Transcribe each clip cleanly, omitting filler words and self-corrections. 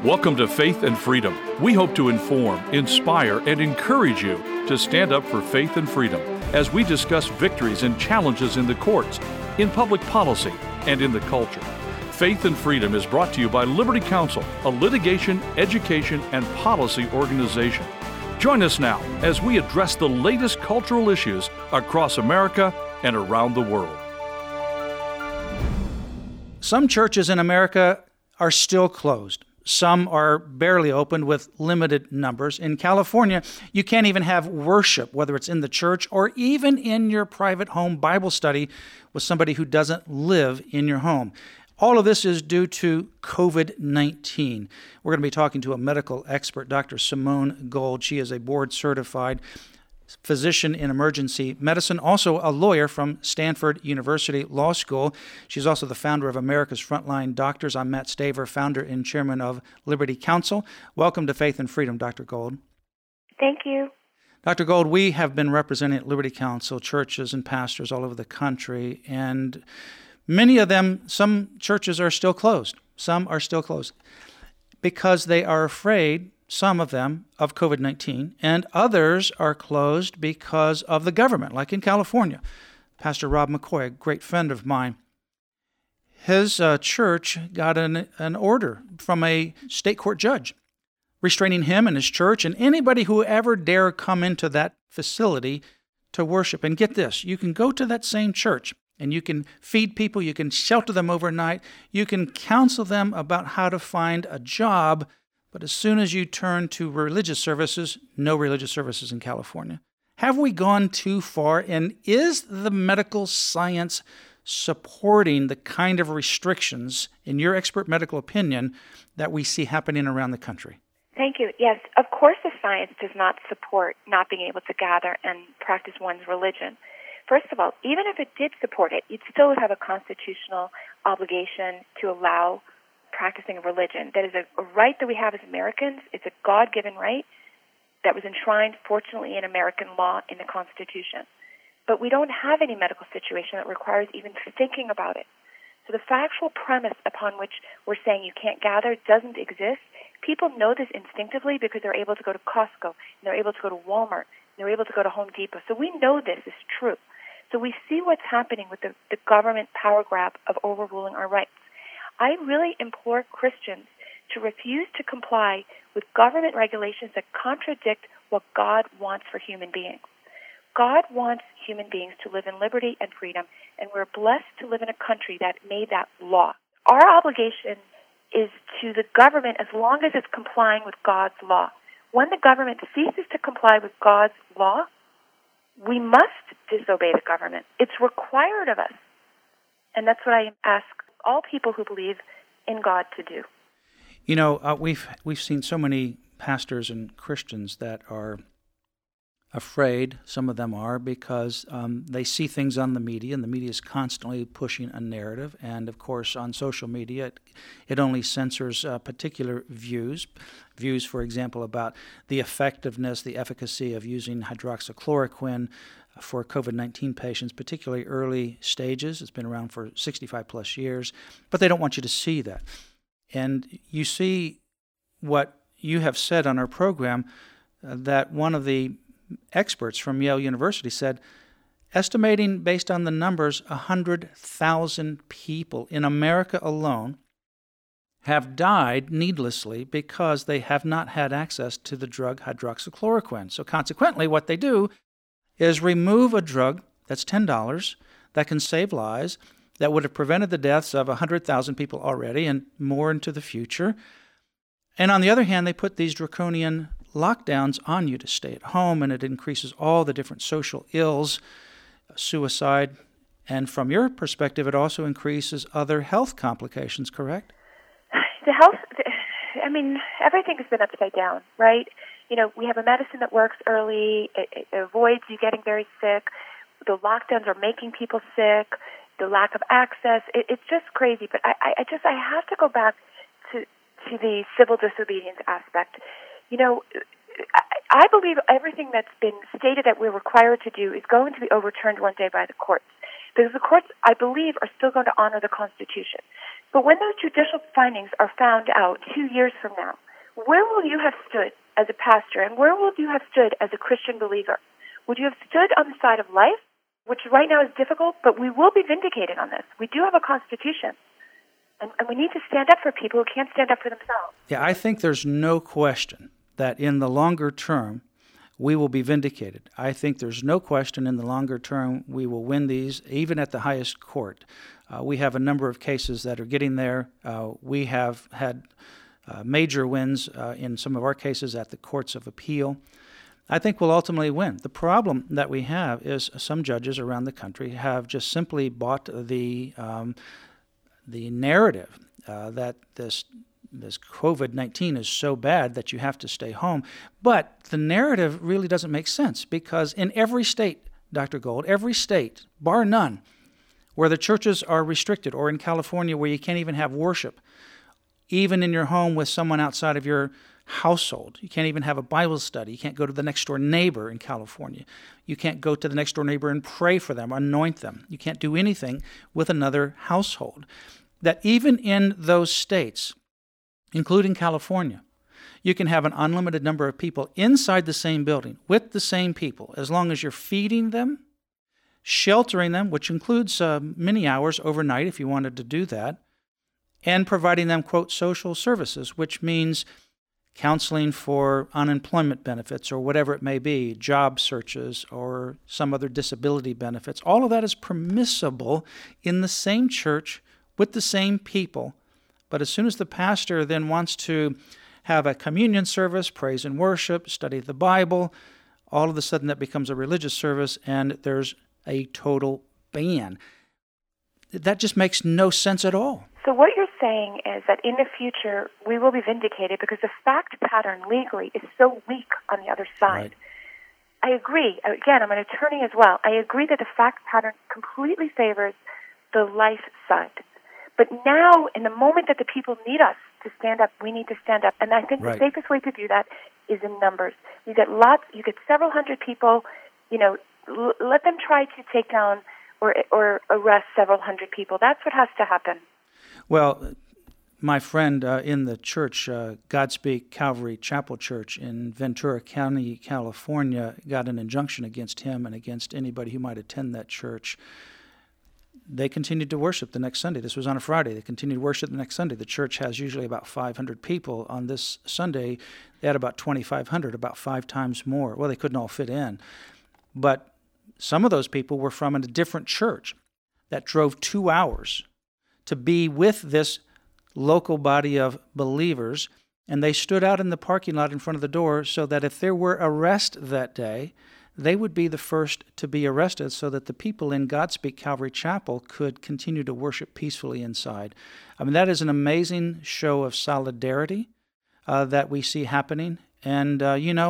Welcome to Faith and Freedom. We hope to inform, inspire, and encourage you to stand up for faith and freedom as we discuss victories and challenges in the courts, in public policy, and in the culture. Faith and Freedom is brought to you by Liberty Counsel, a litigation, education, and policy organization. Join us now as we address the latest cultural issues across America and around the world. Some churches in America are still closed. Some are barely open with limited numbers. In California, you can't even have worship, whether it's in the church or even in your private home Bible study with somebody who doesn't live in your home. All of this is due to COVID-19. We're going to be talking to a medical expert, Dr. Simone Gold. She is a board-certified physician in emergency medicine, also a lawyer from Stanford University Law School. She's also the founder of America's Frontline Doctors. I'm Matt Staver, founder and chairman of Liberty Counsel. Welcome to Faith and Freedom, Dr. Gold. Thank you. Dr. Gold, we have been representing at Liberty Counsel churches and pastors all over the country, and many of them, some churches are still closed. Some are still closed because they are afraid, some of them, of COVID-19, and others are closed because of the government, like in California. Pastor Rob McCoy, a great friend of mine, his church got an order from a state court judge restraining him and his church and anybody who ever dare come into that facility to worship. And get this, you can go to that same church and you can feed people, you can shelter them overnight, you can counsel them about how to find a job. But as soon as you turn to religious services, no religious services in California. Have we gone too far? And is the medical science supporting the kind of restrictions, in your expert medical opinion, that we see happening around the country? Thank you. Yes, of course the science does not support not being able to gather and practice one's religion. First of all, even if it did support it, you'd still have a constitutional obligation to allow practicing of religion. That is a right that we have as Americans. It's a God-given right that was enshrined, fortunately, in American law in the Constitution. But we don't have any medical situation that requires even thinking about it. So the factual premise upon which we're saying you can't gather doesn't exist. People know this instinctively because they're able to go to Costco, and they're able to go to Walmart, and they're able to go to Home Depot. So we know this is true. So we see what's happening with the government power grab of overruling our rights. I really implore Christians to refuse to comply with government regulations that contradict what God wants for human beings. God wants human beings to live in liberty and freedom, and we're blessed to live in a country that made that law. Our obligation is to the government as long as it's complying with God's law. When the government ceases to comply with God's law, we must disobey the government. It's required of us. And that's what I ask all people who believe in God to do. You know, we've seen so many pastors and Christians that are afraid, some of them are, because they see things on the media, and the media is constantly pushing a narrative. And, of course, on social media, it only censors particular views. Views, for example, about the effectiveness, the efficacy of using hydroxychloroquine for COVID-19 patients, particularly early stages. It's been around for 65 plus years, but they don't want you to see that. And you see what you have said on our program, that one of the experts from Yale University said, estimating based on the numbers, 100,000 people in America alone have died needlessly because they have not had access to the drug hydroxychloroquine. So consequently, what they do is remove a drug that's $10 that can save lives, that would have prevented the deaths of 100,000 people already and more into the future. And on the other hand, they put these draconian lockdowns on you to stay at home, and it increases all the different social ills, suicide, and from your perspective, it also increases other health complications, correct? Everything has been upside down, right? You know, we have a medicine that works early. It avoids you getting very sick. The lockdowns are making people sick. The lack of access. It's just crazy. But I have to go back to the civil disobedience aspect. You know, I believe everything that's been stated that we're required to do is going to be overturned one day by the courts. Because the courts, I believe, are still going to honor the Constitution. But when those judicial findings are found out 2 years from now, where will you have stood as a pastor, and where will you have stood as a Christian believer? Would you have stood on the side of life, which right now is difficult, but we will be vindicated on this. We do have a Constitution, and we need to stand up for people who can't stand up for themselves. Yeah, I think there's no question that in the longer term, we will be vindicated. I think there's no question in the longer term we will win these, even at the highest court. We have a number of cases that are getting there. We have had major wins in some of our cases at the courts of appeal. I think we'll ultimately win. The problem that we have is some judges around the country have just simply bought the narrative that this COVID-19 is so bad that you have to stay home. But the narrative really doesn't make sense, because in every state, Dr. Gold, every state, bar none, where the churches are restricted, or in California where you can't even have worship, even in your home with someone outside of your household. You can't even have a Bible study. You can't go to the next door neighbor in California. You can't go to the next door neighbor and pray for them, anoint them. You can't do anything with another household. That even in those states, including California, you can have an unlimited number of people inside the same building with the same people, as long as you're feeding them, sheltering them, which includes many hours overnight if you wanted to do that, and providing them, quote, social services, which means counseling for unemployment benefits or whatever it may be, job searches or some other disability benefits. All of that is permissible in the same church with the same people. But as soon as the pastor then wants to have a communion service, praise and worship, study the Bible, all of a sudden that becomes a religious service and there's a total ban. That just makes no sense at all. So what you're saying is that in the future we will be vindicated because the fact pattern legally is so weak on the other side. Right. I agree. Again, I'm an attorney as well. I agree that the fact pattern completely favors the life side. But now, in the moment that the people need us to stand up, we need to stand up. And I think the safest way to do that is in numbers. You get several hundred people, let them try to take down or arrest several hundred people. That's what has to happen. Well, my friend in the church, Godspeak Calvary Chapel Church in Ventura County, California, got an injunction against him and against anybody who might attend that church. They continued to worship the next Sunday. This was on a Friday. They continued to worship the next Sunday. The church has usually about 500 people. On this Sunday, they had about 2,500, about 5 times more. Well, they couldn't all fit in. But some of those people were from a different church that drove 2 hours to be with this local body of believers, and they stood out in the parking lot in front of the door so that if there were arrest that day, they would be the first to be arrested so that the people in Godspeak Calvary Chapel could continue to worship peacefully inside. I mean, that is an amazing show of solidarity that we see happening. And,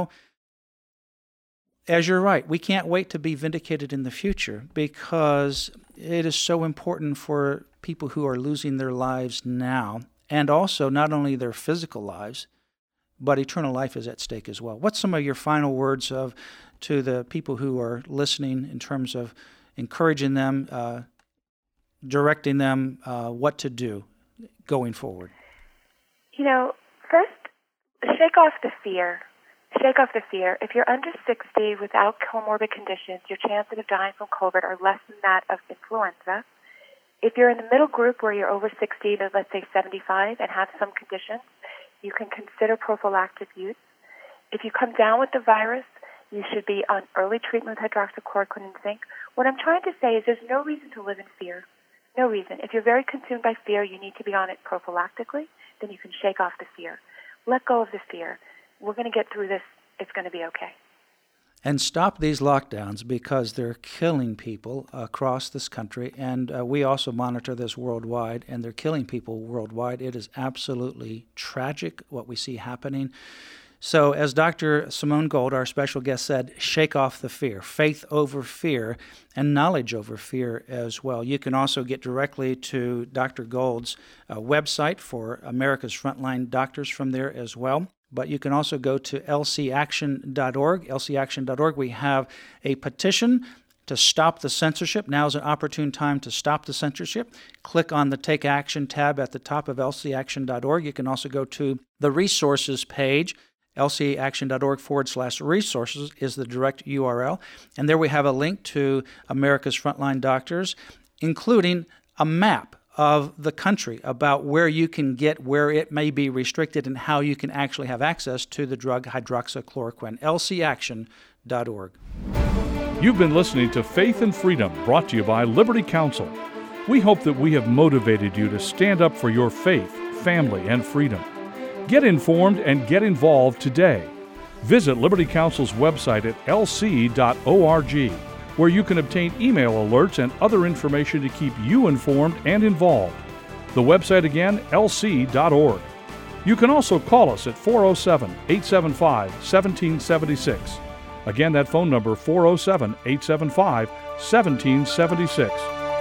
as you're right, we can't wait to be vindicated in the future because it is so important for people who are losing their lives now, and also not only their physical lives, but eternal life is at stake as well. What's some of your final words to the people who are listening in terms of encouraging them, directing them what to do going forward? First, shake off the fear. Shake off the fear. If you're under 60 without comorbid conditions, your chances of dying from COVID are less than that of influenza. If you're in the middle group where you're over 60 to, let's say, 75 and have some conditions, you can consider prophylactic use. If you come down with the virus, you should be on early treatment with hydroxychloroquine and zinc. What I'm trying to say is there's no reason to live in fear. No reason. If you're very consumed by fear, you need to be on it prophylactically. Then you can shake off the fear. Let go of the fear. We're going to get through this. It's going to be okay. And stop these lockdowns because they're killing people across this country. And we also monitor this worldwide, and they're killing people worldwide. It is absolutely tragic what we see happening. So as Dr. Simone Gold, our special guest, said, shake off the fear, faith over fear, and knowledge over fear as well. You can also get directly to Dr. Gold's website for America's Frontline Doctors from there as well. But you can also go to lcaction.org. lcaction.org, we have a petition to stop the censorship. Now is an opportune time to stop the censorship. Click on the Take Action tab at the top of lcaction.org. You can also go to the resources page. lcaction.org/resources is the direct URL. And there we have a link to America's Frontline Doctors, including a map of the country about where you can get, where it may be restricted, and how you can actually have access to the drug hydroxychloroquine. lcaction.org. You've been listening to Faith and Freedom, brought to you by Liberty Counsel. We hope that we have motivated you to stand up for your faith, family, and freedom. Get informed and get involved today. Visit Liberty Counsel's website at lc.org, where you can obtain email alerts and other information to keep you informed and involved. The website again, lc.org. You can also call us at 407-875-1776. Again, that phone number, 407-875-1776.